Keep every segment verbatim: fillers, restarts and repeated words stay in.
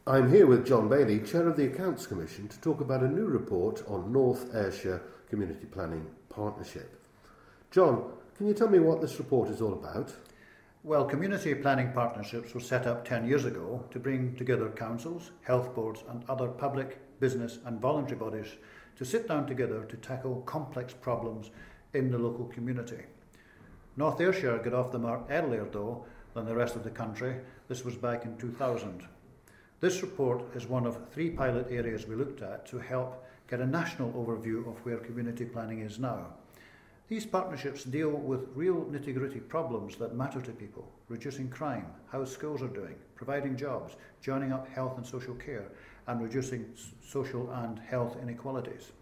I'm here with John Bailey, Chair of the Accounts Commission, to talk about a new report on North Ayrshire Community Planning Partnership. John, can you tell me what this report is all about? Well, community planning partnerships were set up ten years ago to bring together councils, health boards and other public, business and voluntary bodies to sit down together to tackle complex problems in the local community. North Ayrshire got off the mark earlier though than the rest of the country. This was back in two thousand. This report is one of three pilot areas we looked at to help get a national overview of where community planning is now. These partnerships deal with real nitty-gritty problems that matter to people: reducing crime, how schools are doing, providing jobs, joining up health and social care, and reducing social and health inequalities.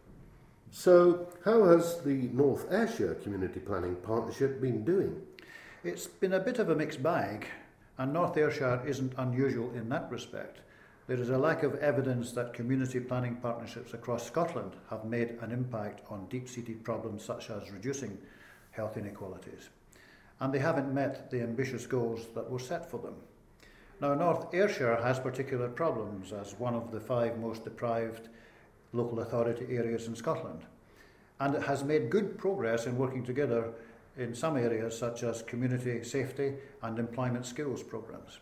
So, how has the North Ayrshire Community Planning Partnership been doing? It's been a bit of a mixed bag, and North Ayrshire isn't unusual in that respect. There is a lack of evidence that community planning partnerships across Scotland have made an impact on deep-seated problems such as reducing health inequalities, and they haven't met the ambitious goals that were set for them. Now, North Ayrshire has particular problems as one of the five most deprived local authority areas in Scotland, and it has made good progress in working together in some areas such as community safety and employment skills programmes.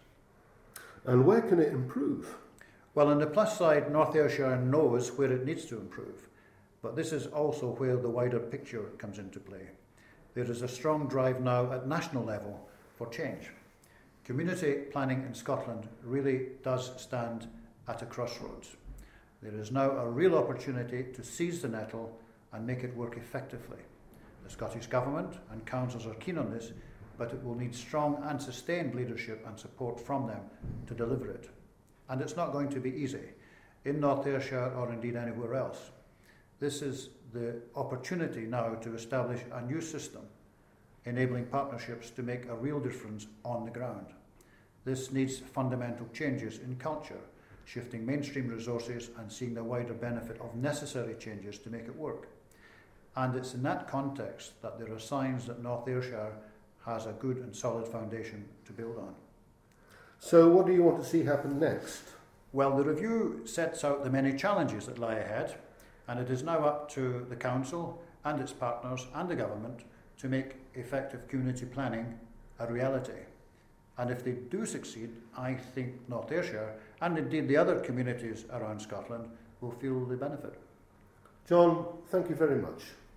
And where can it improve? Well, on the plus side, North Ayrshire knows where it needs to improve, but this is also where the wider picture comes into play. There is a strong drive now at national level for change. Community planning in Scotland really does stand at a crossroads. There is now a real opportunity to seize the nettle and make it work effectively. The Scottish Government and councils are keen on this, but it will need strong and sustained leadership and support from them to deliver it. And it's not going to be easy, in North Ayrshire or indeed anywhere else. This is the opportunity now to establish a new system, enabling partnerships to make a real difference on the ground. This needs fundamental changes in culture, shifting mainstream resources and seeing the wider benefit of necessary changes to make it work. And it's in that context that there are signs that North Ayrshire has a good and solid foundation to build on. So what do you want to see happen next? Well, the review sets out the many challenges that lie ahead, and it is now up to the Council and its partners and the Government to make effective community planning a reality. And if they do succeed, I think North Ayrshire, and indeed the other communities around Scotland, will feel the benefit. John, thank you very much.